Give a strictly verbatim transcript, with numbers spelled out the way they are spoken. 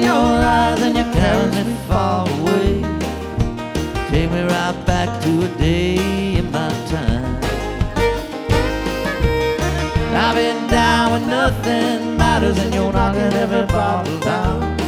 in your eyes and you carry me far away. Take me right back to a day in my time. I've been down when nothing matters and you're knocking every bottle down.